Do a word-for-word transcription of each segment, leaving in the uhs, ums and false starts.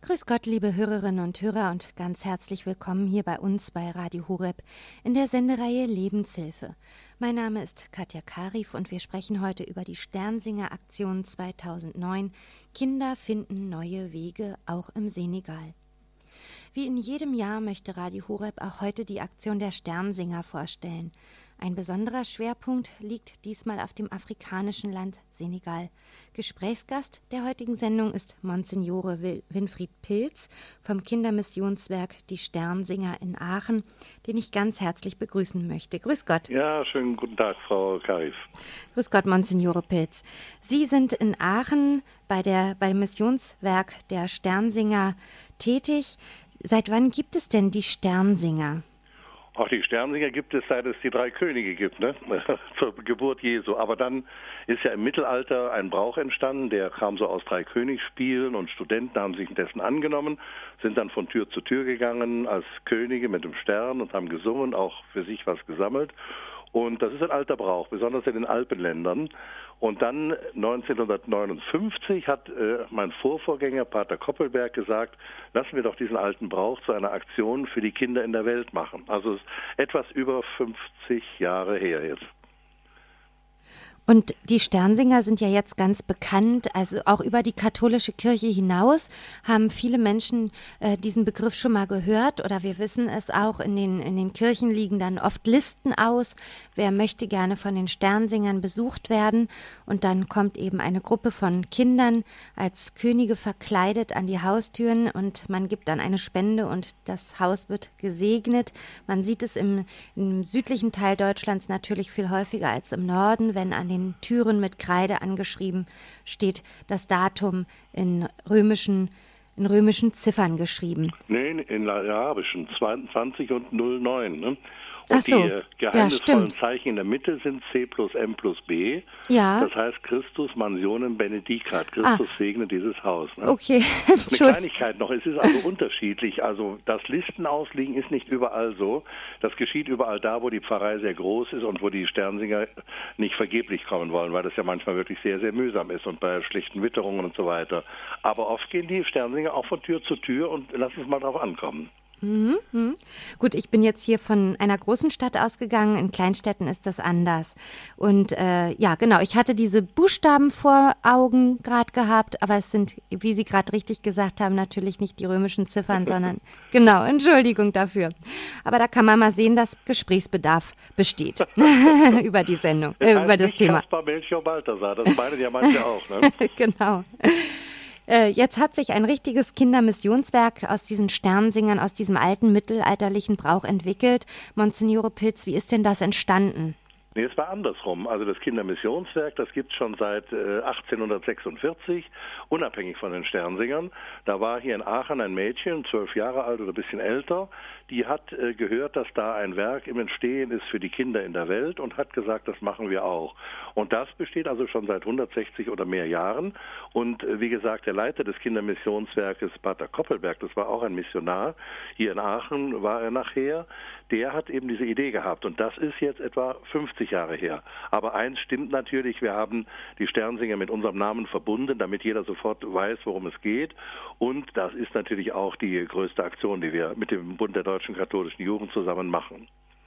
Grüß Gott, liebe Hörerinnen und Hörer, und ganz herzlich willkommen hier bei uns bei Radio Horeb in der Sendereihe Lebenshilfe. Mein Name ist Katja Karif und wir sprechen heute über die Sternsinger-Aktion zweitausendneun. Kinder finden neue Wege, auch im Senegal. Wie in jedem Jahr möchte Radio Horeb auch heute die Aktion der Sternsinger vorstellen. Ein besonderer Schwerpunkt liegt diesmal auf dem afrikanischen Land Senegal. Gesprächsgast der heutigen Sendung ist Monsignore Winfried Pilz vom Kindermissionswerk Die Sternsinger in Aachen, den ich ganz herzlich begrüßen möchte. Grüß Gott. Ja, schönen guten Tag, Frau Karif. Grüß Gott, Monsignore Pilz. Sie sind in Aachen bei der, beim Missionswerk der Sternsinger tätig. Seit wann gibt es denn die Sternsinger? Auch die Sternsinger gibt es, seit es die drei Könige gibt, ne? Zur Geburt Jesu. Aber dann ist ja im Mittelalter ein Brauch entstanden, der kam so aus drei Königsspielen und Studenten haben sich dessen angenommen, sind dann von Tür zu Tür gegangen als Könige mit dem Stern und haben gesungen, auch für sich was gesammelt. Und das ist ein alter Brauch, besonders in den Alpenländern. Und dann neunzehnhundertneunundfünfzig hat äh, mein Vorvorgänger Pater Koppelberg gesagt, lassen wir doch diesen alten Brauch zu einer Aktion für die Kinder in der Welt machen. Also es ist etwas über fünfzig Jahre her jetzt. Und die Sternsinger sind ja jetzt ganz bekannt, also auch über die katholische Kirche hinaus haben viele Menschen äh, diesen Begriff schon mal gehört, oder wir wissen es auch, in den, in den Kirchen liegen dann oft Listen aus, wer möchte gerne von den Sternsingern besucht werden, und dann kommt eben eine Gruppe von Kindern als Könige verkleidet an die Haustüren und man gibt dann eine Spende und das Haus wird gesegnet. Man sieht es im, im südlichen Teil Deutschlands natürlich viel häufiger als im Norden, wenn an den Türen mit Kreide angeschrieben steht das Datum in römischen, in römischen Ziffern geschrieben. Nein, in arabischen, zweiundzwanzig und null neun. Ne? Und Ach so. die äh, geheimnisvollen Ja, Zeichen in der Mitte sind C plus M plus B. Ja. Das heißt Christus Mansionem Benedicat. Christus ah. segne dieses Haus. Ne? Okay. Eine Kleinigkeit noch. Es ist also unterschiedlich. Also das Listenauslegen ist nicht überall so. Das geschieht überall da, wo die Pfarrei sehr groß ist und wo die Sternsinger nicht vergeblich kommen wollen, weil das ja manchmal wirklich sehr, sehr mühsam ist und bei schlichten Witterungen und so weiter. Aber oft gehen die Sternsinger auch von Tür zu Tür und lassen es mal drauf ankommen. Mhm, mhm. Gut, ich bin jetzt hier von einer großen Stadt ausgegangen. In Kleinstädten ist das anders. Und äh, ja, genau, ich hatte diese Buchstaben vor Augen gerade gehabt, aber es sind, wie Sie gerade richtig gesagt haben, natürlich nicht die römischen Ziffern, sondern, genau, Entschuldigung dafür. Aber da kann man mal sehen, dass Gesprächsbedarf besteht über die Sendung, äh, über das Thema. Kaspar, Melchior, Balthasar, das meinen ja manche auch, ne? Genau. Jetzt hat sich ein richtiges Kindermissionswerk aus diesen Sternsingern, aus diesem alten mittelalterlichen Brauch entwickelt. Monsignore Pilz, wie ist denn das entstanden? Nee, es war andersrum. Also das Kindermissionswerk, das gibt es schon seit äh, achtzehnhundertsechsundvierzig, unabhängig von den Sternsingern. Da war hier in Aachen ein Mädchen, zwölf Jahre alt oder ein bisschen älter, die hat äh, gehört, dass da ein Werk im Entstehen ist für die Kinder in der Welt und hat gesagt, das machen wir auch. Und das besteht also schon seit hundertsechzig oder mehr Jahren. Und äh, wie gesagt, der Leiter des Kindermissionswerkes, Pater Koppelberg, das war auch ein Missionar, hier in Aachen war er nachher, der hat eben diese Idee gehabt. Und das ist jetzt etwa fünfzig Jahre her. Aber eins stimmt natürlich, wir haben die Sternsinger mit unserem Namen verbunden, damit jeder sofort weiß, worum es geht. Und das ist natürlich auch die größte Aktion, die wir mit dem Bund der deutschen katholischen Jugend zusammen machen.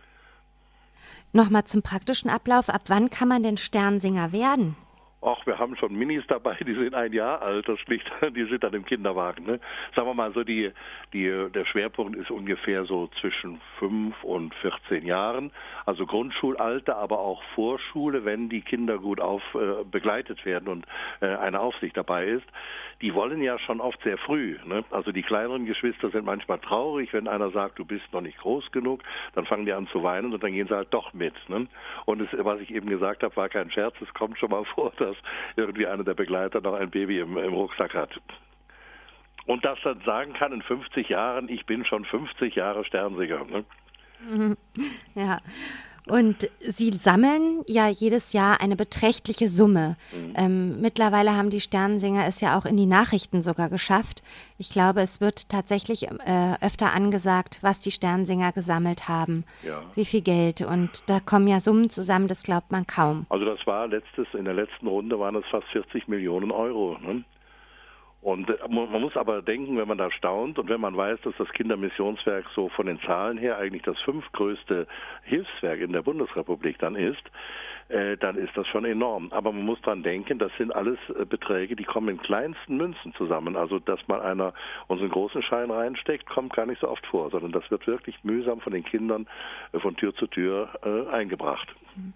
Nochmal zum praktischen Ablauf. Ab wann kann man denn Sternsinger werden? Ach, wir haben schon Minis dabei, die sind ein Jahr alt, das schlicht, die sind dann im Kinderwagen. Ne? Sagen wir mal so, die, die, der Schwerpunkt ist ungefähr so zwischen fünf und vierzehn Jahren. Also Grundschulalter, aber auch Vorschule, wenn die Kinder gut auf, äh, begleitet werden und äh, eine Aufsicht dabei ist. Die wollen ja schon oft sehr früh. Ne? Also die kleineren Geschwister sind manchmal traurig, wenn einer sagt, du bist noch nicht groß genug, dann fangen die an zu weinen und dann gehen sie halt doch mit. Ne? Und es, was ich eben gesagt habe, war kein Scherz, es kommt schon mal vor, dass irgendwie einer der Begleiter noch ein Baby im, im Rucksack hat. Und das dann sagen kann in fünfzig Jahren, ich bin schon fünfzig Jahre Sternsinger. Ne? Ja. Und Sie sammeln ja jedes Jahr eine beträchtliche Summe. Mhm. Ähm, mittlerweile haben die Sternsinger es ja auch in die Nachrichten sogar geschafft. Ich glaube, es wird tatsächlich äh, öfter angesagt, was die Sternsinger gesammelt haben. Ja. Wie viel Geld. Und da kommen ja Summen zusammen, das glaubt man kaum. Also das war letztes, in der letzten Runde waren es fast vierzig Millionen Euro. Ne? Und man muss aber denken, wenn man da staunt und wenn man weiß, dass das Kindermissionswerk so von den Zahlen her eigentlich das fünftgrößte Hilfswerk in der Bundesrepublik dann ist, äh, dann ist das schon enorm. Aber man muss dran denken, das sind alles äh, Beträge, die kommen in kleinsten Münzen zusammen. Also, dass mal einer unseren großen Schein reinsteckt, kommt gar nicht so oft vor, sondern das wird wirklich mühsam von den Kindern äh, von Tür zu Tür äh, eingebracht.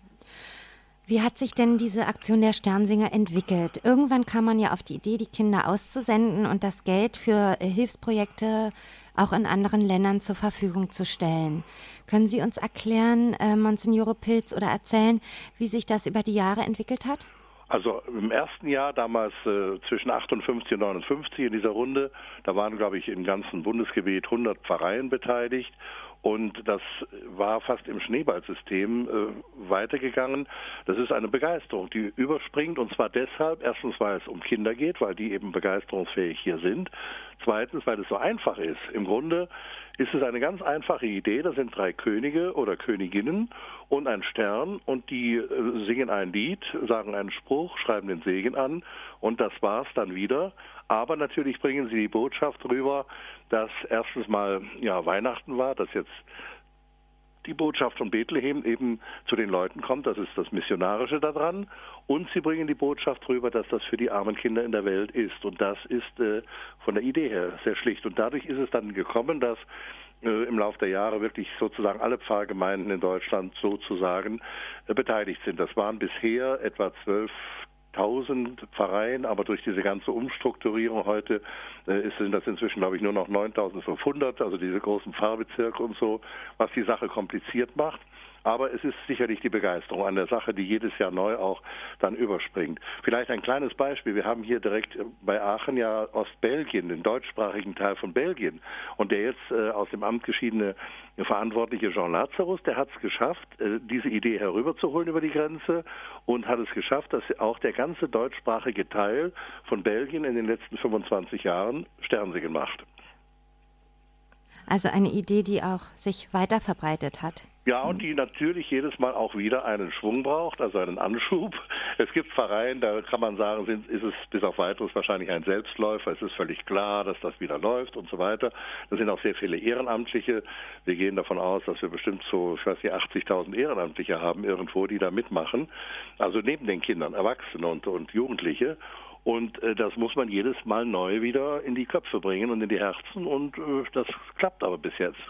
Wie hat sich denn diese Aktion der Sternsinger entwickelt? Irgendwann kam man ja auf die Idee, die Kinder auszusenden und das Geld für äh, Hilfsprojekte auch in anderen Ländern zur Verfügung zu stellen. Können Sie uns erklären, äh, Monsignore Pilz, oder erzählen, wie sich das über die Jahre entwickelt hat? Also im ersten Jahr, damals äh, zwischen achtundfünfzig und neunundfünfzig in dieser Runde, da waren, glaube ich, im ganzen Bundesgebiet hundert Pfarreien beteiligt. Und das war fast im Schneeballsystem äh, weitergegangen. Das ist eine Begeisterung, die überspringt, und zwar deshalb, erstens, weil es um Kinder geht, weil die eben begeisterungsfähig hier sind. Zweitens, weil es so einfach ist. Im Grunde ist es eine ganz einfache Idee. Da sind drei Könige oder Königinnen und ein Stern, und die äh, singen ein Lied, sagen einen Spruch, schreiben den Segen an, und das war's dann wieder. Aber natürlich bringen sie die Botschaft rüber, dass erstens mal ja Weihnachten war, dass jetzt die Botschaft von Bethlehem eben zu den Leuten kommt, das ist das Missionarische daran, und sie bringen die Botschaft rüber, dass das für die armen Kinder in der Welt ist, und das ist äh, von der Idee her sehr schlicht, und dadurch ist es dann gekommen, dass äh, im Laufe der Jahre wirklich sozusagen alle Pfarrgemeinden in Deutschland sozusagen äh, beteiligt sind. Das waren bisher etwa zwölf tausend Pfarreien, aber durch diese ganze Umstrukturierung heute äh, sind das inzwischen, glaube ich, nur noch neuntausendfünfhundert, also diese großen Pfarrbezirke und so, was die Sache kompliziert macht. Aber es ist sicherlich die Begeisterung an der Sache, die jedes Jahr neu auch dann überspringt. Vielleicht ein kleines Beispiel. Wir haben hier direkt bei Aachen ja Ostbelgien, den deutschsprachigen Teil von Belgien. Und der jetzt äh, aus dem Amt geschiedene Verantwortliche Jean Lazarus, der hat es geschafft, äh, diese Idee herüberzuholen über die Grenze, und hat es geschafft, dass auch der ganze deutschsprachige Teil von Belgien in den letzten fünfundzwanzig Jahren Sternsingen macht. Also eine Idee, die auch sich weiter verbreitet hat. Ja, und die natürlich jedes Mal auch wieder einen Schwung braucht, also einen Anschub. Es gibt Pfarreien, da kann man sagen, sind, ist es bis auf Weiteres wahrscheinlich ein Selbstläufer. Es ist völlig klar, dass das wieder läuft und so weiter. Da sind auch sehr viele Ehrenamtliche. Wir gehen davon aus, dass wir bestimmt so, ich weiß nicht, achtzigtausend Ehrenamtliche haben irgendwo, die da mitmachen. Also neben den Kindern, Erwachsene und, und Jugendliche. Und äh, das muss man jedes Mal neu wieder in die Köpfe bringen und in die Herzen, und äh, das klappt aber bis jetzt.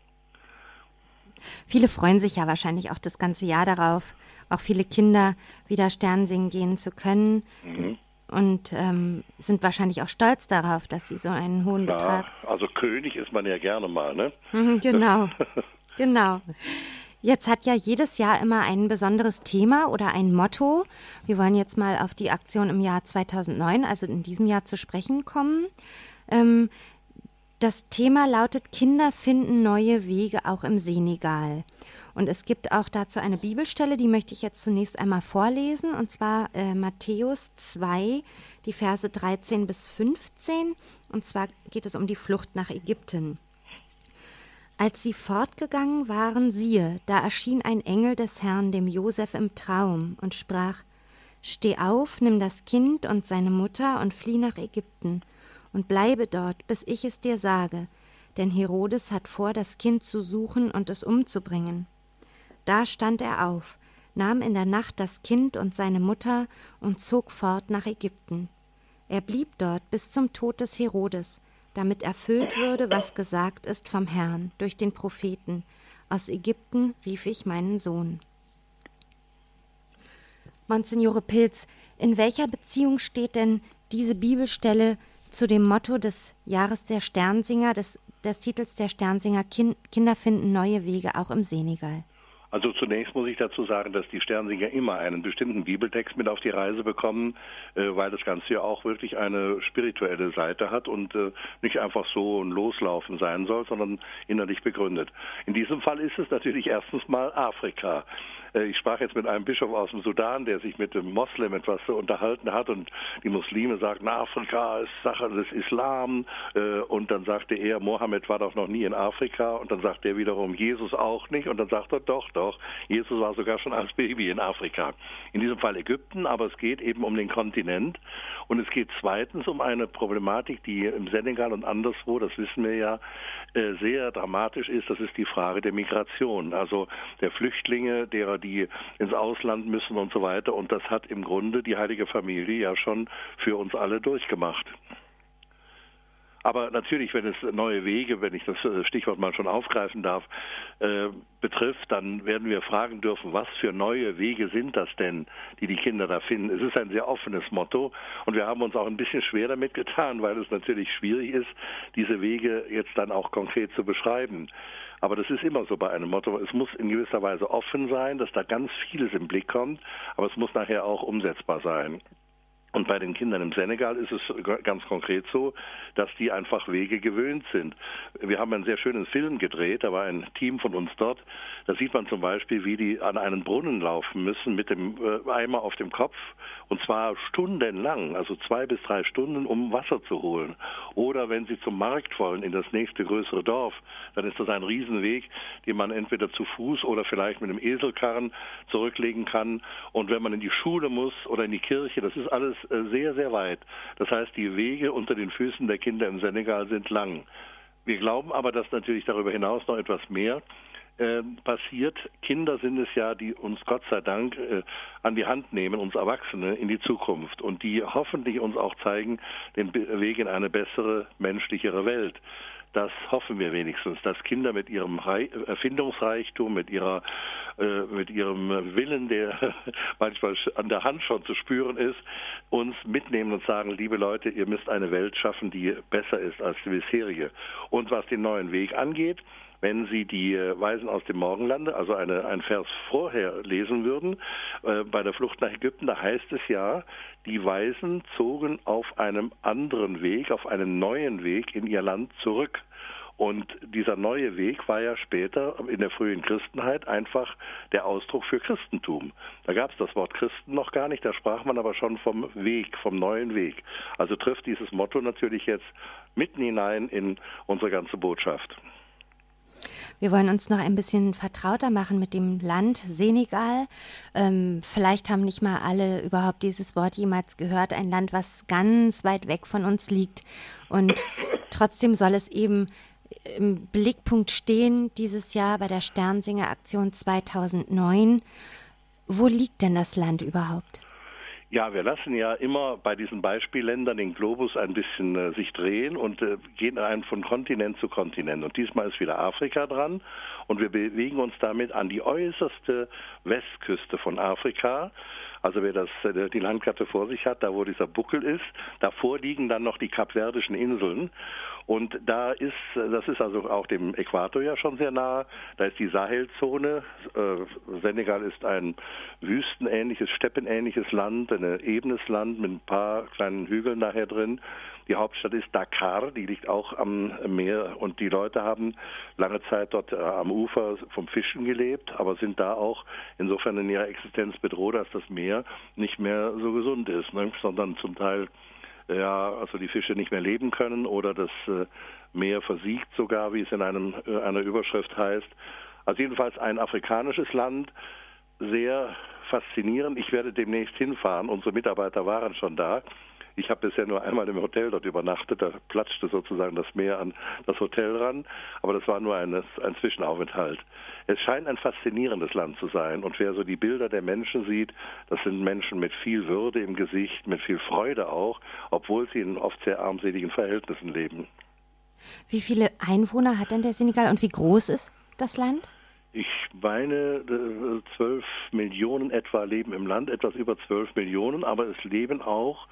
Viele freuen sich ja wahrscheinlich auch das ganze Jahr darauf, auch viele Kinder wieder Sternsingen gehen zu können, mhm. und ähm, sind wahrscheinlich auch stolz darauf, dass sie so einen hohen ja, Betrag... Also König ist man ja gerne mal, ne? Mhm, genau, genau. Jetzt hat ja jedes Jahr immer ein besonderes Thema oder ein Motto. Wir wollen jetzt mal auf die Aktion im Jahr zweitausendneun, also in diesem Jahr, zu sprechen kommen. Ähm, Das Thema lautet: Kinder finden neue Wege auch im Senegal. Und es gibt auch dazu eine Bibelstelle, die möchte ich jetzt zunächst einmal vorlesen, und zwar äh, Matthäus zwei, die Verse dreizehn bis fünfzehn. Und zwar geht es um die Flucht nach Ägypten. Als sie fortgegangen waren, siehe, da erschien ein Engel des Herrn dem Josef im Traum und sprach: Steh auf, nimm das Kind und seine Mutter und flieh nach Ägypten und bleibe dort, bis ich es dir sage, denn Herodes hat vor, das Kind zu suchen und es umzubringen. Da stand er auf, nahm in der Nacht das Kind und seine Mutter und zog fort nach Ägypten. Er blieb dort bis zum Tod des Herodes, damit erfüllt würde, was gesagt ist vom Herrn durch den Propheten: Aus Ägypten rief ich meinen Sohn. Monsignore Pilz, in welcher Beziehung steht denn diese Bibelstelle zu dem Motto des Jahres der Sternsinger, des, des Titels der Sternsinger, kind, Kinder finden neue Wege auch im Senegal? Also zunächst muss ich dazu sagen, dass die Sternsinger immer einen bestimmten Bibeltext mit auf die Reise bekommen, äh, weil das Ganze ja auch wirklich eine spirituelle Seite hat und äh, nicht einfach so ein Loslaufen sein soll, sondern innerlich begründet. In diesem Fall ist es natürlich erstens mal Afrika. Ich sprach jetzt mit einem Bischof aus dem Sudan, der sich mit dem Moslem etwas unterhalten hat und die Muslime sagten, Afrika ist Sache des Islam und dann sagte er, Mohammed war doch noch nie in Afrika und dann sagt er wiederum, Jesus auch nicht und dann sagt er, doch, doch, Jesus war sogar schon als Baby in Afrika. In diesem Fall Ägypten, aber es geht eben um den Kontinent und es geht zweitens um eine Problematik, die im Senegal und anderswo, das wissen wir ja, sehr dramatisch ist, das ist die Frage der Migration, also der Flüchtlinge, derer, die ins Ausland müssen und so weiter. Und das hat im Grunde die Heilige Familie ja schon für uns alle durchgemacht. Aber natürlich, wenn es neue Wege, wenn ich das Stichwort mal schon aufgreifen darf, äh, betrifft, dann werden wir fragen dürfen, was für neue Wege sind das denn, die die Kinder da finden. Es ist ein sehr offenes Motto und wir haben uns auch ein bisschen schwer damit getan, weil es natürlich schwierig ist, diese Wege jetzt dann auch konkret zu beschreiben. Aber das ist immer so bei einem Motto. Es muss in gewisser Weise offen sein, dass da ganz vieles im Blick kommt, aber es muss nachher auch umsetzbar sein. Und bei den Kindern im Senegal ist es ganz konkret so, dass die einfach Wege gewöhnt sind. Wir haben einen sehr schönen Film gedreht, da war ein Team von uns dort. Da sieht man zum Beispiel, wie die an einen Brunnen laufen müssen mit dem Eimer auf dem Kopf. Und zwar stundenlang, also zwei bis drei Stunden, um Wasser zu holen. Oder wenn sie zum Markt wollen, in das nächste größere Dorf, dann ist das ein Riesenweg, den man entweder zu Fuß oder vielleicht mit einem Eselkarren zurücklegen kann. Und wenn man in die Schule muss oder in die Kirche, das ist alles sehr, sehr weit. Das heißt, die Wege unter den Füßen der Kinder im Senegal sind lang. Wir glauben aber, dass natürlich darüber hinaus noch etwas mehr äh, passiert. Kinder sind es ja, die uns Gott sei Dank äh, an die Hand nehmen, uns Erwachsene, in die Zukunft und die hoffentlich uns auch zeigen, den Weg in eine bessere, menschlichere Welt. Das hoffen wir wenigstens, dass Kinder mit ihrem Erfindungsreichtum, mit ihrer, äh, mit ihrem Willen, der manchmal an der Hand schon zu spüren ist, uns mitnehmen und sagen, liebe Leute, ihr müsst eine Welt schaffen, die besser ist als die bisherige. Und was den neuen Weg angeht, wenn Sie die Weisen aus dem Morgenlande, also eine, ein Vers vorher lesen würden, äh, bei der Flucht nach Ägypten, da heißt es ja, die Weisen zogen auf einem anderen Weg, auf einen neuen Weg in ihr Land zurück. Und dieser neue Weg war ja später in der frühen Christenheit einfach der Ausdruck für Christentum. Da gab es das Wort Christen noch gar nicht, da sprach man aber schon vom Weg, vom neuen Weg. Also trifft dieses Motto natürlich jetzt mitten hinein in unsere ganze Botschaft. Wir wollen uns noch ein bisschen vertrauter machen mit dem Land Senegal. Ähm, vielleicht haben nicht mal alle überhaupt dieses Wort jemals gehört. Ein Land, was ganz weit weg von uns liegt. Und trotzdem soll es eben im Blickpunkt stehen dieses Jahr bei der Sternsinger-Aktion zweitausendneun. Wo liegt denn das Land überhaupt? Ja, wir lassen ja immer bei diesen Beispielländern den Globus ein bisschen äh, sich drehen und äh, gehen ein von Kontinent zu Kontinent. Und diesmal ist wieder Afrika dran und wir bewegen uns damit an die äußerste Westküste von Afrika. Also wer das, äh, die Landkarte vor sich hat, da wo dieser Buckel ist, davor liegen dann noch die Kapverdischen Inseln. Und da ist, das ist also auch dem Äquator ja schon sehr nah, da ist die Sahelzone. Äh, Senegal ist ein wüstenähnliches, steppenähnliches Land, ein ebenes Land mit ein paar kleinen Hügeln nachher drin. Die Hauptstadt ist Dakar, die liegt auch am Meer und die Leute haben lange Zeit dort äh, am Ufer vom Fischen gelebt, aber sind da auch insofern in ihrer Existenz bedroht, dass das Meer nicht mehr so gesund ist, ne? Sondern zum Teil ja, also die Fische nicht mehr leben können oder das äh, Meer versiegt sogar, wie es in einem, äh, einer Überschrift heißt. Also jedenfalls ein afrikanisches Land, sehr faszinierend. Ich werde demnächst hinfahren, unsere Mitarbeiter waren schon da. Ich habe bisher nur einmal im Hotel dort übernachtet, da platschte sozusagen das Meer an das Hotel ran, aber das war nur ein, ein Zwischenaufenthalt. Es scheint ein faszinierendes Land zu sein und wer so die Bilder der Menschen sieht, das sind Menschen mit viel Würde im Gesicht, mit viel Freude auch, obwohl sie in oft sehr armseligen Verhältnissen leben. Wie viele Einwohner hat denn der Senegal und wie groß ist das Land? Ich meine, zwölf Millionen etwa leben im Land, etwas über zwölf Millionen, aber es leben auch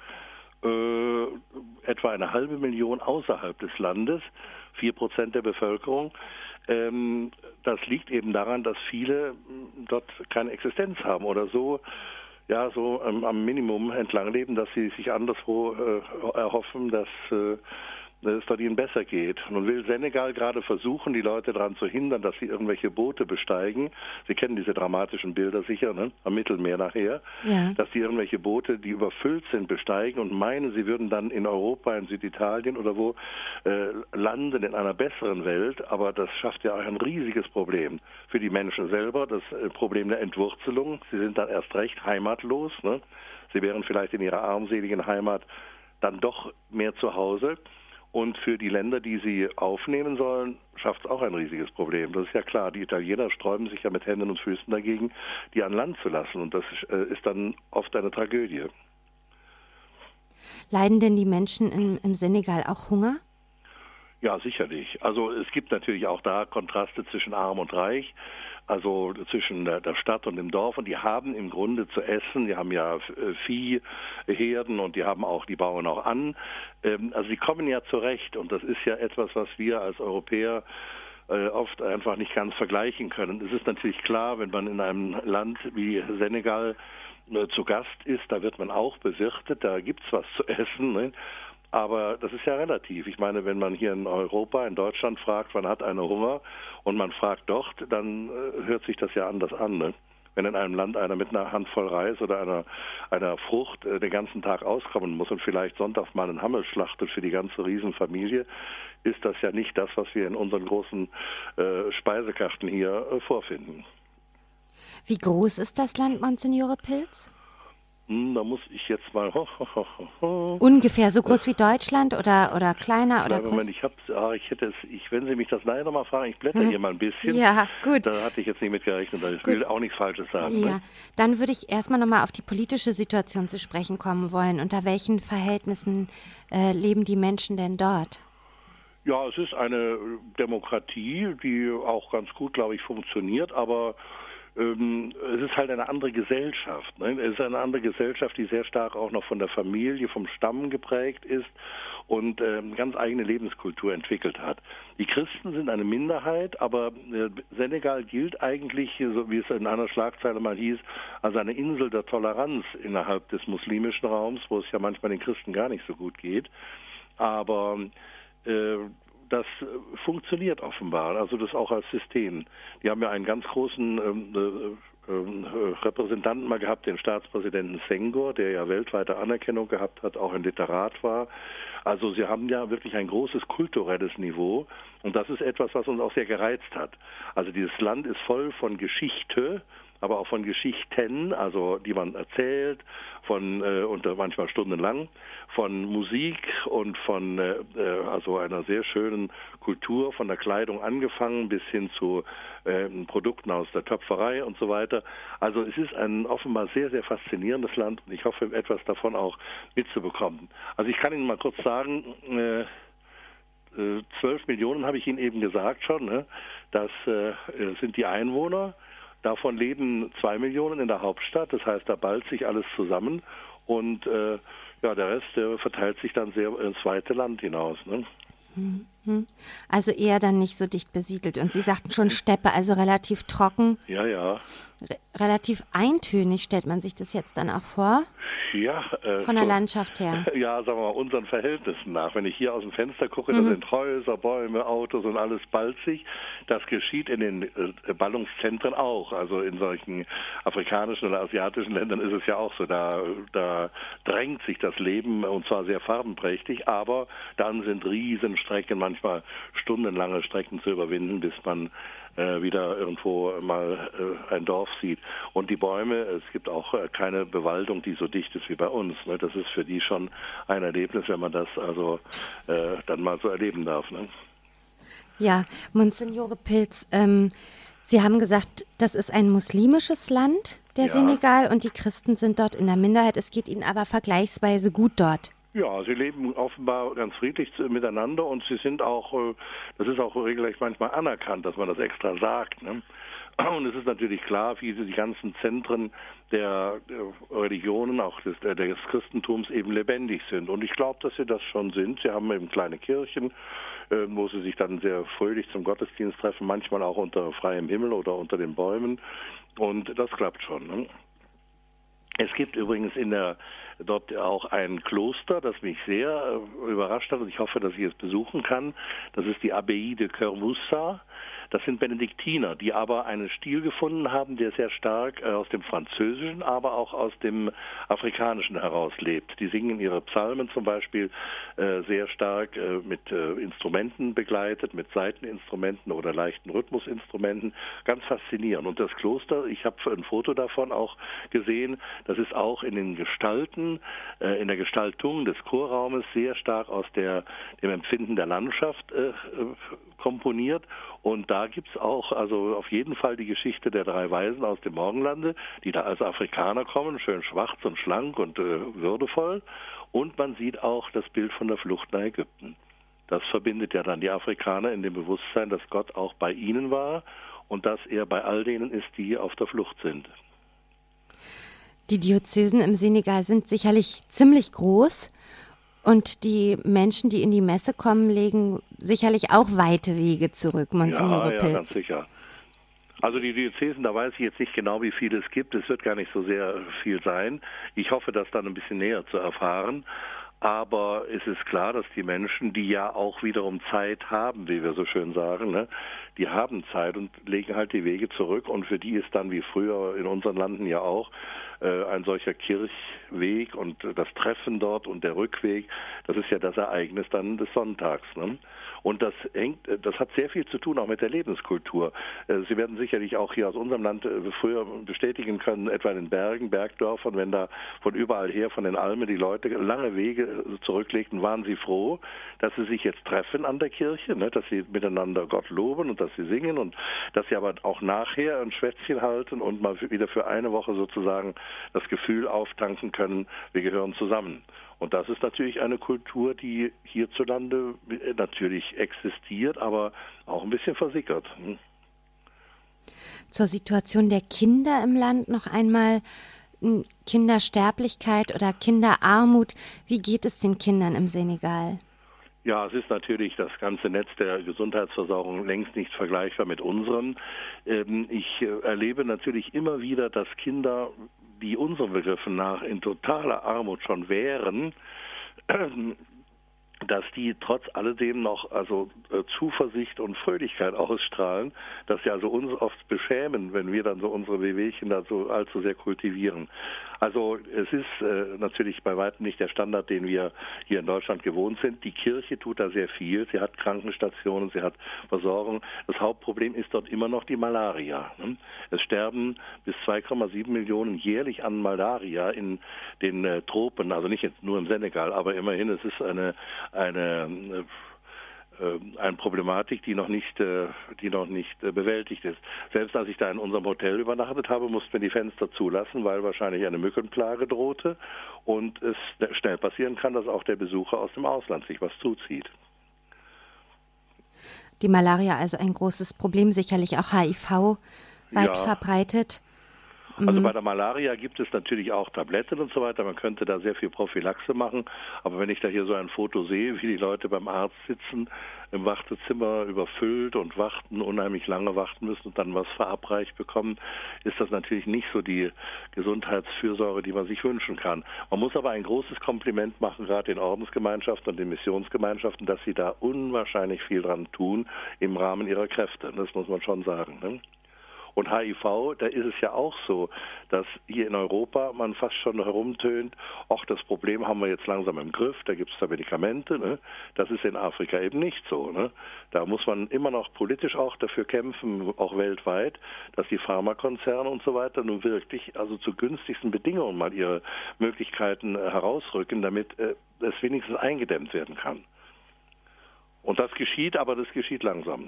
Äh, etwa eine halbe Million außerhalb des Landes, vier Prozent der Bevölkerung. Ähm, das liegt eben daran, dass viele dort keine Existenz haben oder so, ja, so ähm, am Minimum entlang leben, dass sie sich anderswo äh, erhoffen, dass äh, dass es dort ihnen besser geht. Nun will Senegal gerade versuchen, die Leute daran zu hindern, dass sie irgendwelche Boote besteigen. Sie kennen diese dramatischen Bilder sicher, ne? Am Mittelmeer nachher, ja. dass sie irgendwelche Boote, die überfüllt sind, besteigen und meinen, sie würden dann in Europa, in Süditalien oder wo äh, landen in einer besseren Welt. Aber das schafft ja auch ein riesiges Problem für die Menschen selber, das äh, Problem der Entwurzelung. Sie sind dann erst recht heimatlos, ne? Sie wären vielleicht in ihrer armseligen Heimat dann doch mehr zu Hause. Und für die Länder, die sie aufnehmen sollen, schafft es auch ein riesiges Problem. Das ist ja klar, die Italiener sträuben sich ja mit Händen und Füßen dagegen, die an Land zu lassen. Und das äh, ist dann oft eine Tragödie. Leiden denn die Menschen im, im Senegal auch Hunger? Ja, sicherlich. Also es gibt natürlich auch da Kontraste zwischen Arm und Reich. Also zwischen der Stadt und dem Dorf, und die haben im Grunde zu essen, die haben ja Viehherden und die haben auch, die bauen auch an. Also die kommen ja zurecht, und das ist ja etwas, was wir als Europäer oft einfach nicht ganz vergleichen können. Es ist natürlich klar, wenn man in einem Land wie Senegal zu Gast ist, da wird man auch bewirtet, da gibt's was zu essen, ne? Aber das ist ja relativ. Ich meine, wenn man hier in Europa, in Deutschland fragt, man hat einen Hunger und man fragt dort, dann äh, hört sich das ja anders an. Ne? Wenn in einem Land einer mit einer Handvoll Reis oder einer, einer Frucht äh, den ganzen Tag auskommen muss und vielleicht sonntags mal einen Hammel schlachtet für die ganze Riesenfamilie, ist das ja nicht das, was wir in unseren großen äh, Speisekarten hier äh, vorfinden. Wie groß ist das Land, Monsignore Pilz? Da muss ich jetzt mal... Ho, ho, ho, ho. Ungefähr so groß wie Deutschland oder, oder kleiner oder größer? Moment, ich hab's, ah, ich hätte es, ich, wenn Sie mich das leider mal fragen, ich blätter hier mal ein bisschen. Ja, gut. Da hatte ich jetzt nicht mit gerechnet, ich gut. will auch nichts Falsches sagen. Ja, ne? Dann würde ich erstmal nochmal auf die politische Situation zu sprechen kommen wollen. Unter welchen Verhältnissen äh, leben die Menschen denn dort? Ja, es ist eine Demokratie, die auch ganz gut, glaube ich, funktioniert, aber Ähm, es ist halt eine andere Gesellschaft. Ne? Es ist eine andere Gesellschaft, die sehr stark auch noch von der Familie, vom Stamm geprägt ist und äh, eine ganz eigene Lebenskultur entwickelt hat. Die Christen sind eine Minderheit, aber äh, Senegal gilt eigentlich, so wie es in einer Schlagzeile mal hieß, als eine Insel der Toleranz innerhalb des muslimischen Raums, wo es ja manchmal den Christen gar nicht so gut geht. Aber äh, das funktioniert offenbar, also das auch als System. Die haben ja einen ganz großen ähm, äh, äh, Repräsentanten mal gehabt, den Staatspräsidenten Senghor, der ja weltweite Anerkennung gehabt hat, auch ein Literat war. Also sie haben ja wirklich ein großes kulturelles Niveau, und das ist etwas, was uns auch sehr gereizt hat. Also dieses Land ist voll von Geschichte, aber auch von Geschichten, also die man erzählt, von äh, und manchmal stundenlang, von Musik und von äh, also einer sehr schönen Kultur, von der Kleidung angefangen bis hin zu äh, Produkten aus der Töpferei und so weiter. Also es ist ein offenbar sehr, sehr faszinierendes Land, und ich hoffe, etwas davon auch mitzubekommen. Also ich kann Ihnen mal kurz sagen, äh, zwölf Millionen habe ich Ihnen eben gesagt schon, ne? Das äh, sind die Einwohner. Davon leben zwei Millionen in der Hauptstadt, das heißt, da ballt sich alles zusammen, und äh, ja, der Rest, der verteilt sich dann sehr ins weite Land hinaus. Ne? Also eher dann nicht so dicht besiedelt. Und Sie sagten schon Steppe, also relativ trocken. Ja, ja. Re- relativ eintönig stellt man sich das jetzt dann auch vor? Ja. Äh, Von der so, Landschaft her? Ja, sagen wir mal, unseren Verhältnissen nach. Wenn ich hier aus dem Fenster gucke, mhm. da sind Häuser, Bäume, Autos und alles ballt sich. Das geschieht in den äh, Ballungszentren auch. Also in solchen afrikanischen oder asiatischen Ländern ist es ja auch so. Da, da drängt sich das Leben, und zwar sehr farbenprächtig, aber dann sind Riesenstrecken, manchmal stundenlange Strecken zu überwinden, bis man äh, wieder irgendwo mal äh, ein Dorf sieht. Und die Bäume, es gibt auch äh, keine Bewaldung, die so dicht ist wie bei uns. Ne? Das ist für die schon ein Erlebnis, wenn man das also äh, dann mal so erleben darf. Ne? Ja, Monsignore Pilz, ähm, Sie haben gesagt, das ist ein muslimisches Land, der Ja. Senegal, und die Christen sind dort in der Minderheit. Es geht ihnen aber vergleichsweise gut dort. Ja, sie leben offenbar ganz friedlich miteinander, und sie sind auch, das ist auch regelrecht manchmal anerkannt, dass man das extra sagt. Ne? Und es ist natürlich klar, wie die ganzen Zentren der Religionen, auch des, des Christentums, eben lebendig sind. Und ich glaube, dass sie das schon sind. Sie haben eben kleine Kirchen, wo sie sich dann sehr fröhlich zum Gottesdienst treffen, manchmal auch unter freiem Himmel oder unter den Bäumen. Und das klappt schon. Ne? Es gibt übrigens in der dort auch ein Kloster, das mich sehr äh, überrascht hat und ich hoffe, dass ich es besuchen kann. Das ist die Abbaye de Kermoussa. Das sind Benediktiner, die aber einen Stil gefunden haben, der sehr stark äh, aus dem Französischen, aber auch aus dem Afrikanischen herauslebt. Die singen ihre Psalmen zum Beispiel äh, sehr stark äh, mit äh, Instrumenten begleitet, mit Saiteninstrumenten oder leichten Rhythmusinstrumenten. Ganz faszinierend. Und das Kloster, ich habe ein Foto davon auch gesehen, das ist auch in den Gestalten, äh, in der Gestaltung des Chorraumes sehr stark aus der, dem Empfinden der Landschaft äh, komponiert. Und da gibt es auch also auf jeden Fall die Geschichte der drei Weisen aus dem Morgenlande, die da als Afrikaner kommen, schön schwarz und schlank und äh, würdevoll. Und man sieht auch das Bild von der Flucht nach Ägypten. Das verbindet ja dann die Afrikaner in dem Bewusstsein, dass Gott auch bei ihnen war und dass er bei all denen ist, die auf der Flucht sind. Die Diözesen im Senegal sind sicherlich ziemlich groß. Und die Menschen, die in die Messe kommen, legen sicherlich auch weite Wege zurück, Monsignore Ja, Pilz. ja, ganz sicher. Also die Diözesen, da weiß ich jetzt nicht genau, wie viel es gibt. Es wird gar nicht so sehr viel sein. Ich hoffe, das dann ein bisschen näher zu erfahren. Aber es ist klar, dass die Menschen, die ja auch wiederum Zeit haben, wie wir so schön sagen, ne, die haben Zeit und legen halt die Wege zurück. Und für die ist dann, wie früher in unseren Landen ja auch, äh, ein solcher Kirchweg und das Treffen dort und der Rückweg, das ist ja das Ereignis dann des Sonntags. Ne? Und das hängt, das hat sehr viel zu tun auch mit der Lebenskultur. Sie werden sicherlich auch hier aus unserem Land früher bestätigen können, etwa in den Bergen, Bergdörfern, wenn da von überall her, von den Almen, die Leute lange Wege zurücklegten, waren sie froh, dass sie sich jetzt treffen an der Kirche, ne, dass sie miteinander Gott loben und dass sie singen und dass sie aber auch nachher ein Schwätzchen halten und mal wieder für eine Woche sozusagen das Gefühl auftanken können, wir gehören zusammen. Und das ist natürlich eine Kultur, die hierzulande natürlich existiert, aber auch ein bisschen versickert. Zur Situation der Kinder im Land noch einmal. Kindersterblichkeit oder Kinderarmut. Wie geht es den Kindern im Senegal? Ja, es ist natürlich das ganze Netz der Gesundheitsversorgung längst nicht vergleichbar mit unserem. Ich erlebe natürlich immer wieder, dass Kinder, die unseren Begriffen nach in totaler Armut schon wären, dass die trotz alledem noch also äh, Zuversicht und Fröhlichkeit ausstrahlen, dass sie also uns oft beschämen, wenn wir dann so unsere Wehwehchen da so allzu sehr kultivieren. Also es ist äh, natürlich bei weitem nicht der Standard, den wir hier in Deutschland gewohnt sind. Die Kirche tut da sehr viel. Sie hat Krankenstationen, sie hat Versorgung. Das Hauptproblem ist dort immer noch die Malaria. Ne? Es sterben bis zwei Komma sieben Millionen jährlich an Malaria in den äh, Tropen, also nicht jetzt nur im Senegal, aber immerhin, es ist eine eine äh, eine Problematik, die noch nicht, äh, die noch nicht äh, bewältigt ist. Selbst als ich da in unserem Hotel übernachtet habe, mussten wir die Fenster zulassen, weil wahrscheinlich eine Mückenplage drohte und es schnell passieren kann, dass auch der Besucher aus dem Ausland sich was zuzieht. Die Malaria also ein großes Problem, sicherlich auch H I V weit ja. verbreitet. Also bei der Malaria gibt es natürlich auch Tabletten und so weiter. Man könnte da sehr viel Prophylaxe machen. Aber wenn ich da hier so ein Foto sehe, wie die Leute beim Arzt sitzen, im Wartezimmer überfüllt und warten, unheimlich lange warten müssen und dann was verabreicht bekommen, ist das natürlich nicht so die Gesundheitsfürsorge, die man sich wünschen kann. Man muss aber ein großes Kompliment machen, gerade den Ordensgemeinschaften und den Missionsgemeinschaften, dass sie da unwahrscheinlich viel dran tun im Rahmen ihrer Kräfte. Das muss man schon sagen, ne? Und H I V, da ist es ja auch so, dass hier in Europa man fast schon herumtönt, ach, das Problem haben wir jetzt langsam im Griff, da gibt es da Medikamente, ne? Das ist in Afrika eben nicht so, ne? Da muss man immer noch politisch auch dafür kämpfen, auch weltweit, dass die Pharmakonzerne und so weiter nun wirklich also zu günstigsten Bedingungen mal ihre Möglichkeiten äh, herausrücken, damit äh, es wenigstens eingedämmt werden kann. Und das geschieht, aber das geschieht langsam.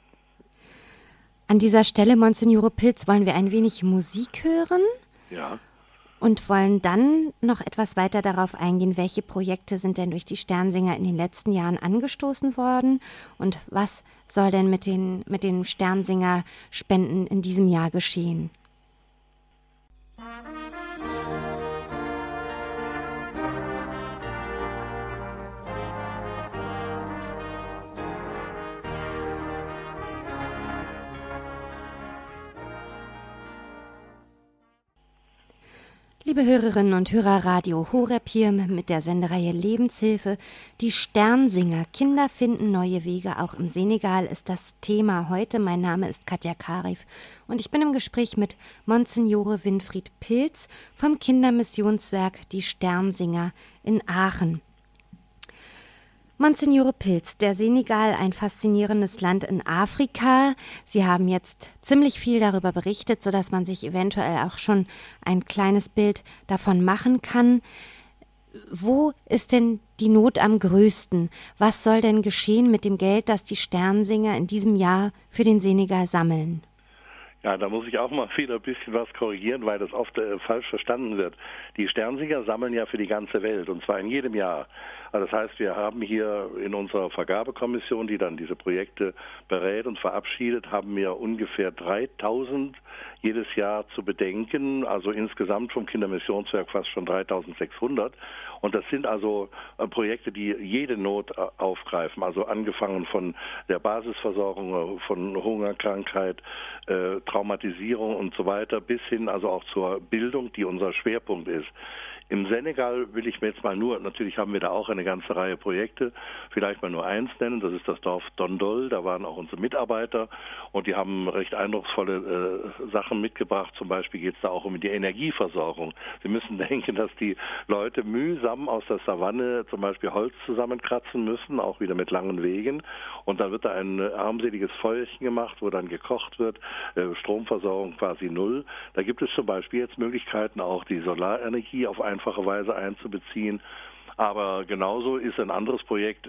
An dieser Stelle, Monsignore Pilz, wollen wir ein wenig Musik hören. Ja. Und wollen dann noch etwas weiter darauf eingehen, welche Projekte sind denn durch die Sternsinger in den letzten Jahren angestoßen worden und was soll denn mit den, mit den Sternsinger-Spenden in diesem Jahr geschehen? Liebe Hörerinnen und Hörer, Radio Horeb hier mit der Sendereihe Lebenshilfe. Die Sternsinger, Kinder finden neue Wege, auch im Senegal ist das Thema heute. Mein Name ist Katja Karif und ich bin im Gespräch mit Monsignore Winfried Pilz vom Kindermissionswerk Die Sternsinger in Aachen. Monsignore Pilz, der Senegal, ein faszinierendes Land in Afrika. Sie haben jetzt ziemlich viel darüber berichtet, sodass man sich eventuell auch schon ein kleines Bild davon machen kann. Wo ist denn die Not am größten? Was soll denn geschehen mit dem Geld, das die Sternsinger in diesem Jahr für den Senegal sammeln? Ja, da muss ich auch mal wieder ein bisschen was korrigieren, weil das oft äh, falsch verstanden wird. Die Sternsinger sammeln ja für die ganze Welt, und zwar in jedem Jahr. Also das heißt, wir haben hier in unserer Vergabekommission, die dann diese Projekte berät und verabschiedet, haben wir ungefähr dreitausend jedes Jahr zu bedenken, also insgesamt vom Kindermissionswerk fast schon dreitausendsechshundert. Und das sind also äh, Projekte, die jede Not äh, aufgreifen, also angefangen von der Basisversorgung, äh, von Hungerkrankheit, äh, Traumatisierung und so weiter, bis hin also auch zur Bildung, die unser Schwerpunkt ist. Im Senegal will ich mir jetzt mal nur, natürlich haben wir da auch eine ganze Reihe Projekte, vielleicht mal nur eins nennen, das ist das Dorf Dondol, da waren auch unsere Mitarbeiter und die haben recht eindrucksvolle äh, Sachen mitgebracht, zum Beispiel geht es da auch um die Energieversorgung. Sie müssen denken, dass die Leute mühsam aus der Savanne zum Beispiel Holz zusammenkratzen müssen, auch wieder mit langen Wegen, und dann wird da ein armseliges Feuerchen gemacht, wo dann gekocht wird, äh, Stromversorgung quasi null. Da gibt es zum Beispiel jetzt Möglichkeiten, auch die Solarenergie auf einfache Weise einzubeziehen. Aber genauso ist ein anderes Projekt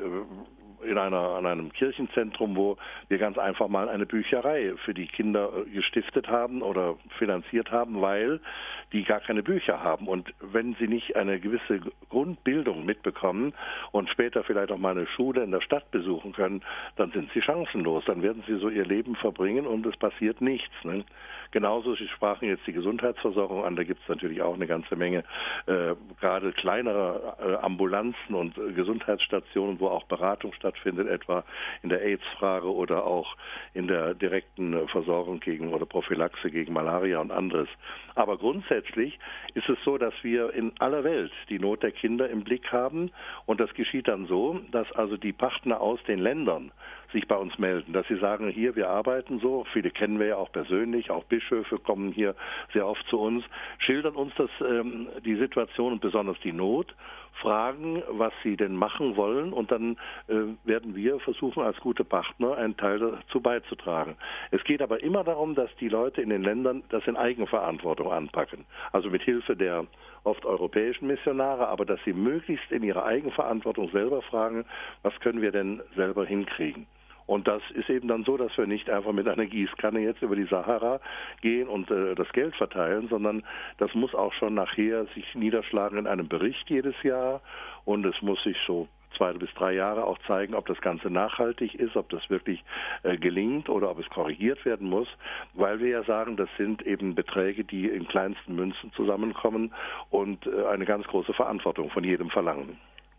in einer, an einem Kirchenzentrum, wo wir ganz einfach mal eine Bücherei für die Kinder gestiftet haben oder finanziert haben, weil die gar keine Bücher haben. Und wenn sie nicht eine gewisse Grundbildung mitbekommen und später vielleicht auch mal eine Schule in der Stadt besuchen können, dann sind sie chancenlos. Dann werden sie so ihr Leben verbringen und es passiert nichts. Ne? Genauso, Sie sprachen jetzt die Gesundheitsversorgung an, da gibt es natürlich auch eine ganze Menge, äh, gerade kleinere äh, Ambulanzen und äh, Gesundheitsstationen, wo auch Beratung stattfindet, etwa in der AIDS-Frage oder auch in der direkten äh, Versorgung gegen oder Prophylaxe gegen Malaria und anderes. Aber grundsätzlich ist es so, dass wir in aller Welt die Not der Kinder im Blick haben, und das geschieht dann so, dass also die Partner aus den Ländern sich bei uns melden, dass sie sagen, hier, wir arbeiten so, viele kennen wir ja auch persönlich, auch Bischöfe kommen hier sehr oft zu uns, schildern uns das, ähm, die Situation und besonders die Not, fragen, was sie denn machen wollen, und dann äh, werden wir versuchen, als gute Partner einen Teil dazu beizutragen. Es geht aber immer darum, dass die Leute in den Ländern das in Eigenverantwortung anpacken, also mit Hilfe der oft europäischen Missionare, aber dass sie möglichst in ihrer Eigenverantwortung selber fragen, was können wir denn selber hinkriegen. Und das ist eben dann so, dass wir nicht einfach mit einer Gießkanne jetzt über die Sahara gehen und äh, das Geld verteilen, sondern das muss auch schon nachher sich niederschlagen in einem Bericht jedes Jahr, und es muss sich so zwei bis drei Jahre auch zeigen, ob das Ganze nachhaltig ist, ob das wirklich äh, gelingt oder ob es korrigiert werden muss, weil wir ja sagen, das sind eben Beträge, die in kleinsten Münzen zusammenkommen und äh, eine ganz große Verantwortung von jedem verlangen.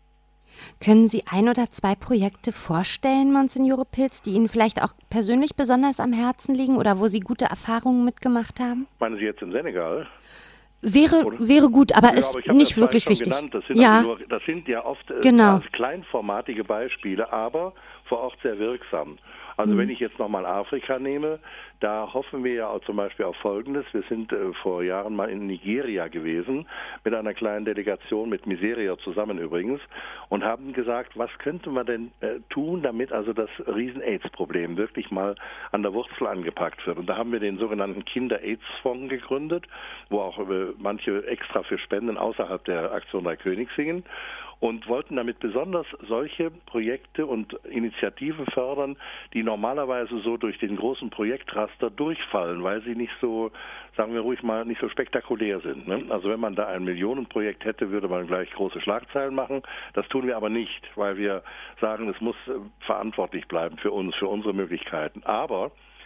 Können Sie ein oder zwei Projekte vorstellen, Monsignore Pilz, die Ihnen vielleicht auch persönlich besonders am Herzen liegen oder wo Sie gute Erfahrungen mitgemacht haben? Meinen Sie jetzt im Senegal? Wäre, wäre gut, aber ja, ist aber nicht wirklich wichtig. Das sind, ja. also nur, das sind ja oft äh, genau. kleinformatige Beispiele, aber vor Ort sehr wirksam. Also mhm. wenn ich jetzt nochmal Afrika nehme, da hoffen wir ja auch zum Beispiel auf Folgendes. Wir sind äh, vor Jahren mal in Nigeria gewesen, mit einer kleinen Delegation, mit Miseria zusammen übrigens, und haben gesagt, was könnte man denn äh, tun, damit also das Riesen-Aids-Problem wirklich mal an der Wurzel angepackt wird. Und da haben wir den sogenannten Kinder-Aids-Fonds gegründet, wo auch äh, manche extra für Spenden außerhalb der Aktion Drei König singen, und wollten damit besonders solche Projekte und Initiativen fördern, die normalerweise so durch den großen Projektraster durchfallen, weil sie nicht so, sagen wir ruhig mal, nicht so spektakulär sind. Ne? Also wenn man da ein Millionenprojekt hätte, würde man gleich große Schlagzeilen machen. Das tun wir aber nicht, weil wir sagen, es muss verantwortlich bleiben für uns, für unsere Möglichkeiten. Aber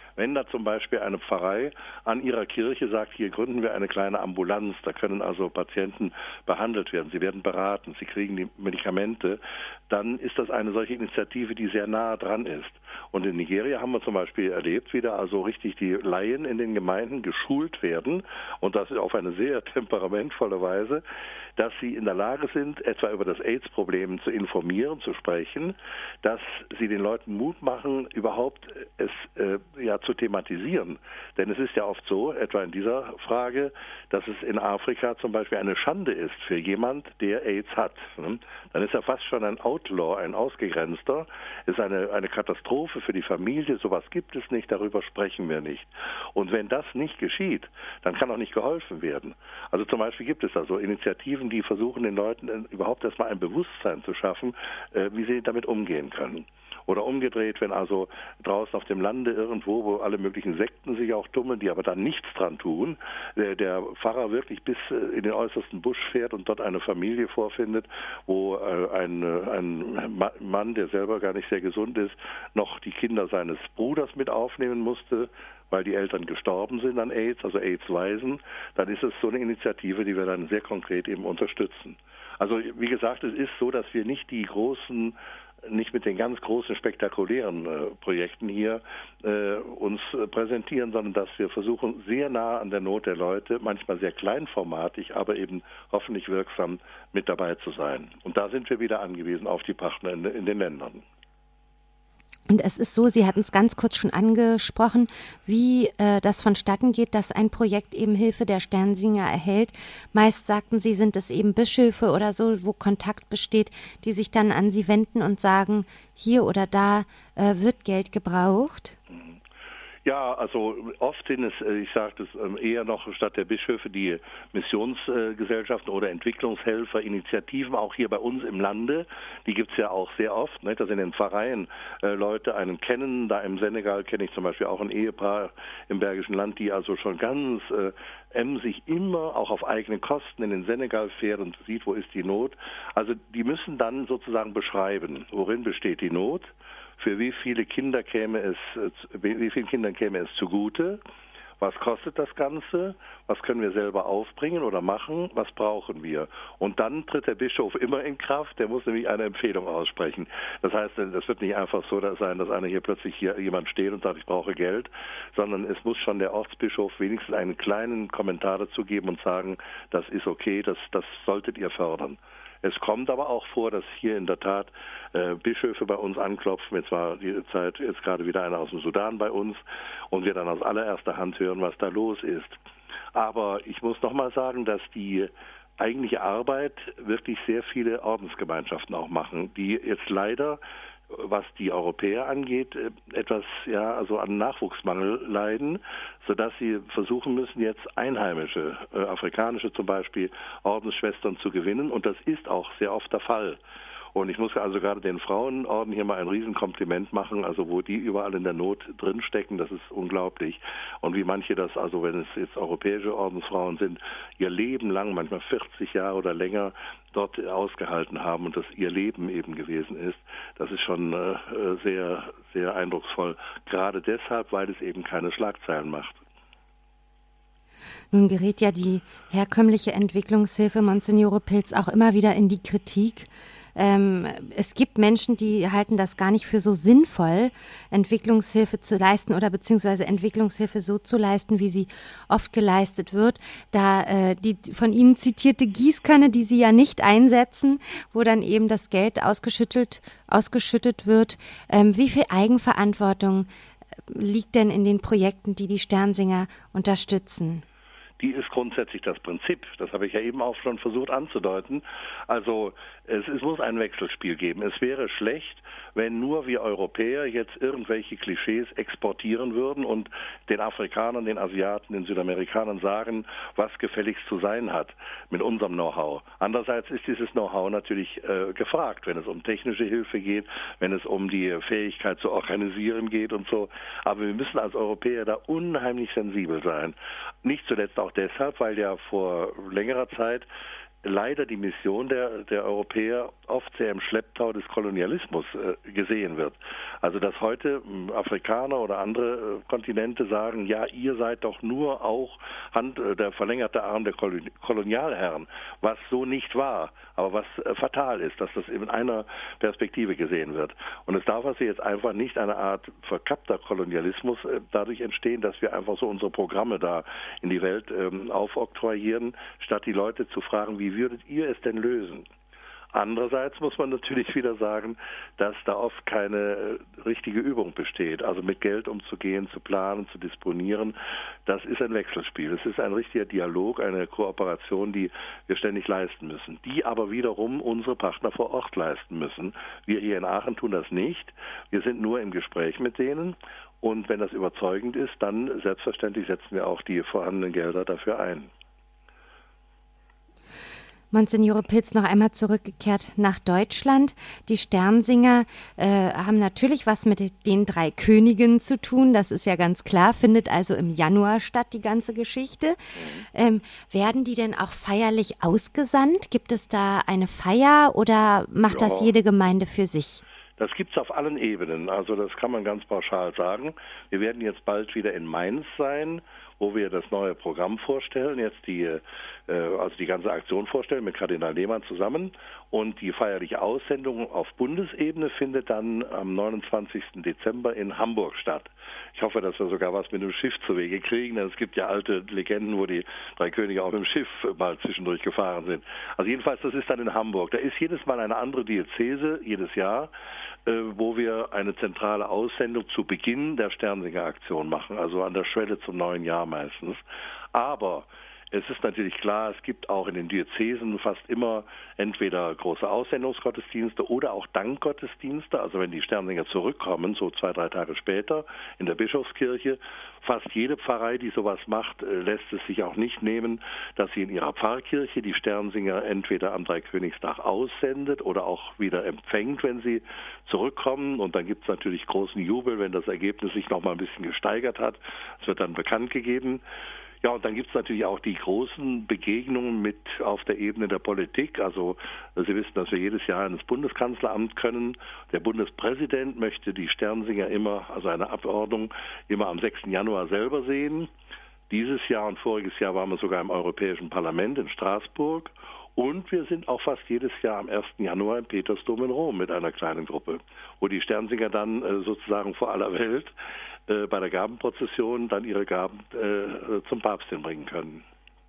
Wenn da zum Beispiel eine Pfarrei an ihrer Kirche sagt, hier gründen wir eine kleine Ambulanz, da können also Patienten behandelt werden, sie werden beraten, sie kriegen die Medikamente, dann ist das eine solche Initiative, die sehr nah dran ist. Und in Nigeria haben wir zum Beispiel erlebt, wie da also richtig die Laien in den Gemeinden geschult werden, und das auf eine sehr temperamentvolle Weise, dass sie in der Lage sind, etwa über das AIDS-Problem zu informieren, zu sprechen, dass sie den Leuten Mut machen, überhaupt es äh, ja zu thematisieren. Denn es ist ja oft so, etwa in dieser Frage, dass es in Afrika zum Beispiel eine Schande ist für jemand, der AIDS hat. Dann ist er fast schon ein Outlaw, ein Ausgegrenzter. Es ist eine, eine Katastrophe für die Familie. Sowas gibt es nicht, darüber sprechen wir nicht. Und wenn das nicht geschieht, dann kann auch nicht geholfen werden. Also zum Beispiel gibt es da so Initiativen, die versuchen, den Leuten überhaupt erstmal ein Bewusstsein zu schaffen, äh, wie sie damit umgehen können. Oder umgedreht, wenn also draußen auf dem Lande irgendwo, wo alle möglichen Sekten sich auch tummeln, die aber dann nichts dran tun, der, der Pfarrer wirklich bis in den äußersten Busch fährt und dort eine Familie vorfindet, wo äh, ein, ein Mann, der selber gar nicht sehr gesund ist, noch die Kinder seines Bruders mit aufnehmen musste, weil die Eltern gestorben sind an AIDS, also AIDS-Waisen, dann ist es so eine Initiative, die wir dann sehr konkret eben unterstützen. Also wie gesagt, es ist so, dass wir nicht die großen nicht mit den ganz großen, spektakulären äh, Projekten hier äh, uns äh, präsentieren, sondern dass wir versuchen, sehr nah an der Not der Leute, manchmal sehr kleinformatig, aber eben hoffentlich wirksam mit dabei zu sein. Und da sind wir wieder angewiesen auf die Partner in, in den Ländern. Und es ist so, Sie hatten es ganz kurz schon angesprochen, wie äh, das vonstatten geht, dass ein Projekt eben Hilfe der Sternsinger erhält. Meist sagten Sie, sind es eben Bischöfe oder so, wo Kontakt besteht, die sich dann an Sie wenden und sagen, hier oder da äh, wird Geld gebraucht. Ja, also oft sind es, ich sage das eher noch statt der Bischöfe, die Missionsgesellschaften oder Entwicklungshelfer, Initiativen, auch hier bei uns im Lande, die gibt es ja auch sehr oft, ne, dass in den Pfarreien äh, Leute einen kennen. Da im Senegal kenne ich zum Beispiel auch ein Ehepaar im Bergischen Land, die also schon ganz äh, emsig immer auch auf eigene Kosten in den Senegal fährt und sieht, wo ist die Not. Also die müssen dann sozusagen beschreiben, worin besteht die Not, für wie viele Kinder käme es, wie vielen Kindern käme es zugute, was kostet das Ganze, was können wir selber aufbringen oder machen, was brauchen wir. Und dann tritt der Bischof immer in Kraft, der muss nämlich eine Empfehlung aussprechen. Das heißt, das wird nicht einfach so sein, dass einer hier plötzlich hier jemand steht und sagt, ich brauche Geld, sondern es muss schon der Ortsbischof wenigstens einen kleinen Kommentar dazu geben und sagen, das ist okay, das, das solltet ihr fördern. Es kommt aber auch vor, dass hier in der Tat äh, Bischöfe bei uns anklopfen. Jetzt war die Zeit jetzt gerade wieder einer aus dem Sudan bei uns und wir dann aus allererster Hand hören, was da los ist. Aber ich muss noch mal sagen, dass die eigentliche Arbeit wirklich sehr viele Ordensgemeinschaften auch machen, die jetzt leider, was die Europäer angeht, etwas ja also an Nachwuchsmangel leiden, sodass sie versuchen müssen, jetzt einheimische, äh, afrikanische zum Beispiel, Ordensschwestern zu gewinnen. Und das ist auch sehr oft der Fall. Und ich muss also gerade den Frauenorden hier mal ein Riesenkompliment machen, also wo die überall in der Not drinstecken, das ist unglaublich. Und wie manche das, also wenn es jetzt europäische Ordensfrauen sind, ihr Leben lang, manchmal vierzig Jahre oder länger, dort ausgehalten haben und das ihr Leben eben gewesen ist, das ist schon äh, sehr, sehr eindrucksvoll. Gerade deshalb, weil es eben keine Schlagzeilen macht. Nun gerät ja die herkömmliche Entwicklungshilfe Monsignore Pilz auch immer wieder in die Kritik. Ähm, es gibt Menschen, die halten das gar nicht für so sinnvoll, Entwicklungshilfe zu leisten oder beziehungsweise Entwicklungshilfe so zu leisten, wie sie oft geleistet wird. Da äh, die von Ihnen zitierte Gießkanne, die Sie ja nicht einsetzen, wo dann eben das Geld ausgeschüttet, ausgeschüttet wird. Ähm, wie viel Eigenverantwortung liegt denn in den Projekten, die die Sternsinger unterstützen? Die ist grundsätzlich das Prinzip. Das habe ich ja eben auch schon versucht anzudeuten. Also es, es muss ein Wechselspiel geben. Es wäre schlecht, wenn nur wir Europäer jetzt irgendwelche Klischees exportieren würden und den Afrikanern, den Asiaten, den Südamerikanern sagen, was gefälligst zu sein hat mit unserem Know-how. Andererseits ist dieses Know-how natürlich äh, gefragt, wenn es um technische Hilfe geht, wenn es um die Fähigkeit zu organisieren geht und so. Aber wir müssen als Europäer da unheimlich sensibel sein. Nicht zuletzt auch deshalb, weil ja vor längerer Zeit leider die Mission der, der Europäer oft sehr im Schlepptau des Kolonialismus äh, gesehen wird. Also dass heute äh, Afrikaner oder andere äh, Kontinente sagen, ja, ihr seid doch nur auch Hand, äh, der verlängerte Arm der Kolon- Kolonialherren, was so nicht war, aber was äh, fatal ist, dass das in einer Perspektive gesehen wird. Und es darf also jetzt einfach nicht eine Art verkappter Kolonialismus äh, dadurch entstehen, dass wir einfach so unsere Programme da in die Welt ähm, aufoktroyieren, statt die Leute zu fragen, wie würdet ihr es denn lösen? Andererseits muss man natürlich wieder sagen, dass da oft keine richtige Übung besteht. Also mit Geld umzugehen, zu planen, zu disponieren, das ist ein Wechselspiel. Es ist ein richtiger Dialog, eine Kooperation, die wir ständig leisten müssen, die aber wiederum unsere Partner vor Ort leisten müssen. Wir hier in Aachen tun das nicht. Wir sind nur im Gespräch mit denen. Und wenn das überzeugend ist, dann selbstverständlich setzen wir auch die vorhandenen Gelder dafür ein. Monsignore Pilz, noch einmal zurückgekehrt nach Deutschland. Die Sternsinger äh, haben natürlich was mit den drei Königen zu tun, das ist ja ganz klar, findet also im Januar statt, die ganze Geschichte. Ähm, werden die denn auch feierlich ausgesandt? Gibt es da eine Feier oder macht Ja. das jede Gemeinde für sich? Das gibt es auf allen Ebenen, also das kann man ganz pauschal sagen. Wir werden jetzt bald wieder in Mainz sein, wo wir das neue Programm vorstellen, jetzt die, äh, also die ganze Aktion vorstellen mit Kardinal Lehmann zusammen. Und die feierliche Aussendung auf Bundesebene findet dann am neunundzwanzigsten Dezember in Hamburg statt. Ich hoffe, dass wir sogar was mit dem Schiff zu Wege kriegen, denn es gibt ja alte Legenden, wo die drei Könige auch mit dem Schiff mal zwischendurch gefahren sind. Also jedenfalls, das ist dann in Hamburg. Da ist jedes Mal eine andere Diözese, jedes Jahr, äh, wo wir eine zentrale Aussendung zu Beginn der Sternsinger-Aktion machen, also an der Schwelle zum neuen Jahr meistens. Aber es ist natürlich klar, es gibt auch in den Diözesen fast immer entweder große Aussendungsgottesdienste oder auch Dankgottesdienste. Also wenn die Sternsinger zurückkommen, so zwei, drei Tage später in der Bischofskirche, fast jede Pfarrei, die sowas macht, lässt es sich auch nicht nehmen, dass sie in ihrer Pfarrkirche die Sternsinger entweder am Dreikönigstag aussendet oder auch wieder empfängt, wenn sie zurückkommen. Und dann gibt es natürlich großen Jubel, wenn das Ergebnis sich noch mal ein bisschen gesteigert hat. Es wird dann bekannt gegeben. Ja, und dann gibt es natürlich auch die großen Begegnungen mit auf der Ebene der Politik. Also Sie wissen, dass wir jedes Jahr ins Bundeskanzleramt können. Der Bundespräsident möchte die Sternsinger immer, also eine Abordnung, immer am sechsten Januar selber sehen. Dieses Jahr und voriges Jahr waren wir sogar im Europäischen Parlament in Straßburg. Und wir sind auch fast jedes Jahr am ersten Januar im Petersdom in Rom mit einer kleinen Gruppe, wo die Sternsinger dann äh, sozusagen vor aller Welt äh, bei der Gabenprozession dann ihre Gaben äh, zum Papst hinbringen können.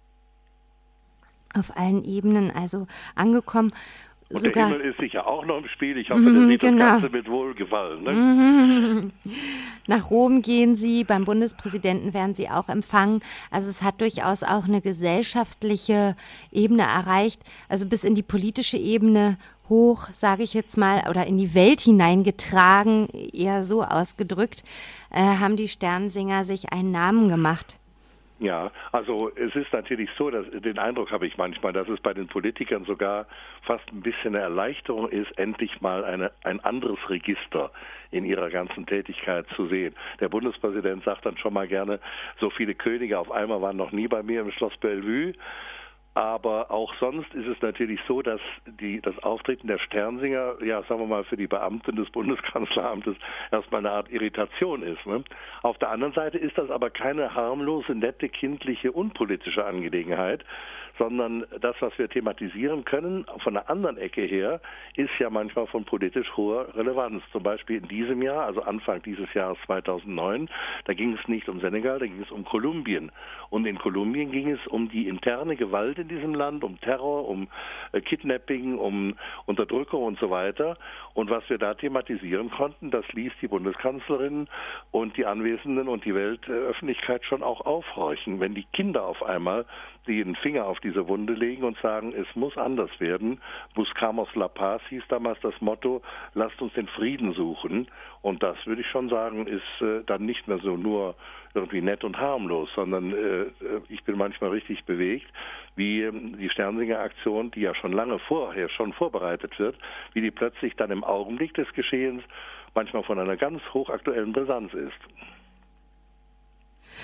Auf allen Ebenen also angekommen. Und sogar der Himmel ist sicher auch noch im Spiel. Ich hoffe, Mhm, der sieht genau. das Ganze mit Wohlgefallen. Ne? Mhm. Nach Rom gehen Sie, beim Bundespräsidenten werden Sie auch empfangen. Also es hat durchaus auch eine gesellschaftliche Ebene erreicht, also bis in die politische Ebene hoch, sage ich jetzt mal, oder in die Welt hineingetragen, eher so ausgedrückt, äh, haben die Sternsinger sich einen Namen gemacht. Ja, also es ist natürlich so, dass den Eindruck habe ich manchmal, dass es bei den Politikern sogar fast ein bisschen eine Erleichterung ist, endlich mal eine, ein anderes Register in ihrer ganzen Tätigkeit zu sehen. Der Bundespräsident sagt dann schon mal gerne, so viele Könige auf einmal waren noch nie bei mir im Schloss Bellevue. Aber auch sonst ist es natürlich so, dass die, das Auftreten der Sternsinger, ja, sagen wir mal, für die Beamten des Bundeskanzleramtes erstmal eine Art Irritation ist. Ne? Auf der anderen Seite ist das aber keine harmlose, nette, kindliche, unpolitische Angelegenheit, sondern das, was wir thematisieren können, von der anderen Ecke her, ist ja manchmal von politisch hoher Relevanz. Zum Beispiel in diesem Jahr, also Anfang dieses Jahres zweitausendneun, da ging es nicht um Senegal, da ging es um Kolumbien. Und in Kolumbien ging es um die interne Gewalt in diesem Land, um Terror, um äh, Kidnapping, um Unterdrückung und so weiter. Und was wir da thematisieren konnten, das ließ die Bundeskanzlerin und die Anwesenden und die Weltöffentlichkeit schon auch aufhorchen. Wenn die Kinder auf einmal den Finger auf diese Wunde legen und sagen, es muss anders werden. Buscamos la paz hieß damals das Motto, lasst uns den Frieden suchen. Und das, würde ich schon sagen, ist äh, dann nicht mehr so nur irgendwie nett und harmlos, sondern äh, ich bin manchmal richtig bewegt, wie ähm, die Sternsinger-Aktion, die ja schon lange vorher schon vorbereitet wird, wie die plötzlich dann im Augenblick des Geschehens manchmal von einer ganz hochaktuellen Brisanz ist.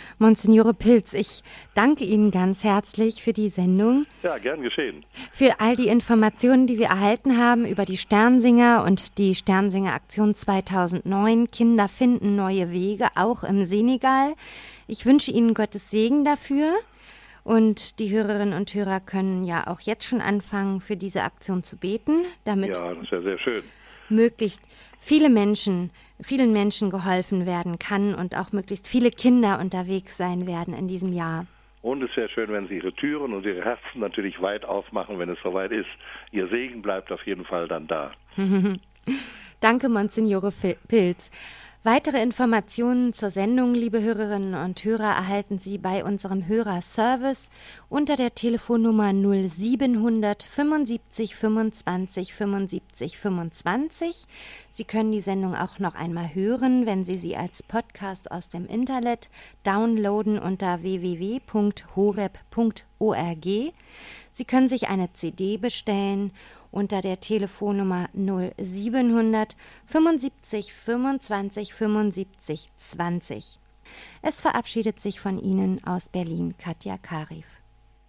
Monsignore Pilz, ich danke Ihnen ganz herzlich für die Sendung. Ja, gern geschehen. Für all die Informationen, die wir erhalten haben über die Sternsinger und die Sternsinger-Aktion zweitausendneun. Kinder finden neue Wege, auch im Senegal. Ich wünsche Ihnen Gottes Segen dafür. Und die Hörerinnen und Hörer können ja auch jetzt schon anfangen, für diese Aktion zu beten, damit Ja, das wäre sehr schön. möglichst viele Menschen, vielen Menschen geholfen werden kann und auch möglichst viele Kinder unterwegs sein werden in diesem Jahr. Und es wäre schön, wenn Sie Ihre Türen und Ihre Herzen natürlich weit aufmachen, wenn es soweit ist. Ihr Segen bleibt auf jeden Fall dann da. Danke, Monsignore Pilz. Weitere Informationen zur Sendung, liebe Hörerinnen und Hörer, erhalten Sie bei unserem Hörerservice unter der Telefonnummer null siebenhundert fünfundsiebzig fünfundzwanzig fünfundsiebzig fünfundzwanzig. Sie können die Sendung auch noch einmal hören, wenn Sie sie als Podcast aus dem Internet downloaden unter w w w punkt horeb punkt org. Sie können sich eine C D bestellen unter der Telefonnummer null siebenhundert fünfundsiebzig fünfundzwanzig fünfundsiebzig zwanzig. Es verabschiedet sich von Ihnen aus Berlin Katja Karif.